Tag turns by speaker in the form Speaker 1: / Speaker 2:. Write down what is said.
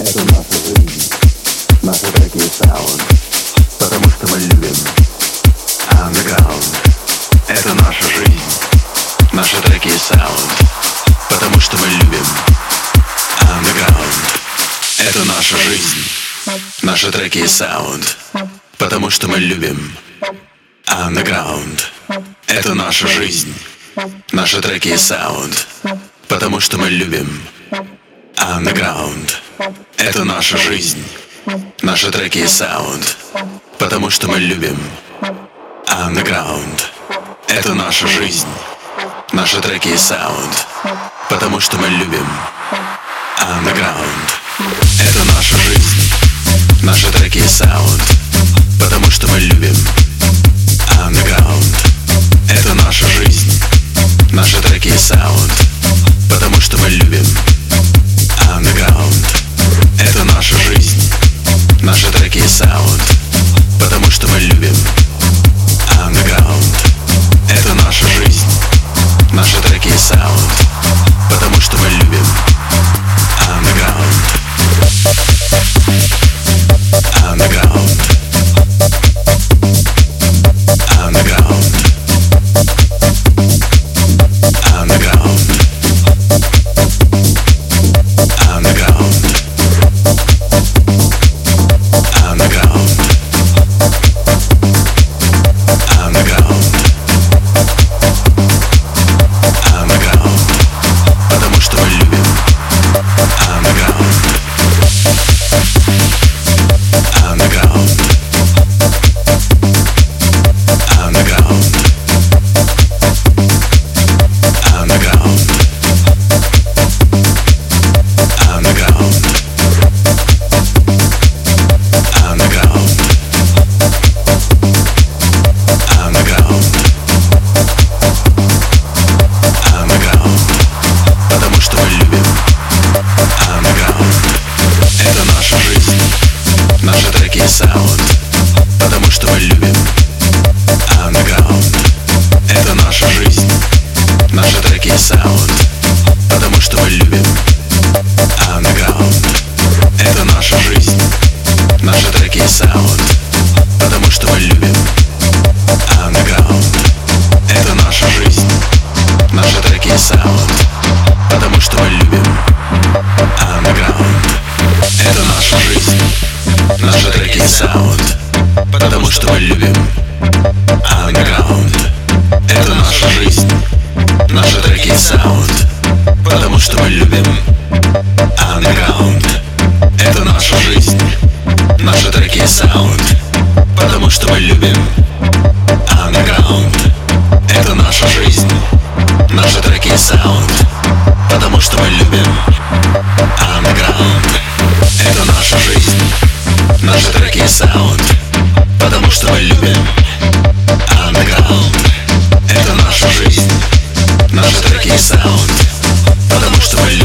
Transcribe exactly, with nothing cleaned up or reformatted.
Speaker 1: Это наша жизнь, наши треки и саунд, потому что мы любим Underground. Это наша жизнь, наши треки и саунд, потому что мы любим Underground. Это наша жизнь, наши треки и саунд, потому что мы любим Underground. Это наша жизнь, наши треки и саунд, потому что мы любим Underground. Это наша жизнь, наши треки и саунд, потому что мы любим Underground. Это наша жизнь, наши треки и саунд, потому что мы любим Underground. Это наша жизнь, наши треки и саунд, потому что мы любим Underground. Это наша жизнь, наши треки и саунд, потому что мы любим Underground. Это наша жизнь, наши треки и саунд, потому что мы любим Underground. Это наша жизнь, наши треки и саунд, потому что мы любим Underground. Underground. Underground. Underground. Underground. Underground. Underground. Underground. Потому что мы любим Underground. Underground. Underground. Underground. Underground. Underground. Underground. Underground. Потому что мы любим Underground. Это наша жизнь, наши треки и саунд, потому что мы любим Underground. Это наша жизнь, наши треки и саунд, потому что мы любим Underground. Это наша жизнь, наши треки и саунд, потому что мы любим Underground. Это наша жизнь, наши треки и саунд, потому что мы любим Underground. Это наша жизнь, наши треки и саунд, потому что мы любим Underground. Это наша жизнь, наши треки и саунд, потому что мы любим Underground. Это наша жизнь, наши треки и саунд, потому что мы любим Underground. Это наша жизнь, наши треки и саунд, потому что мы любим Underground. Это наша жизнь, наши треки и саунд, потому что мы любим Underground. Это наша жизнь, наши треки и саунд, потому что мы любим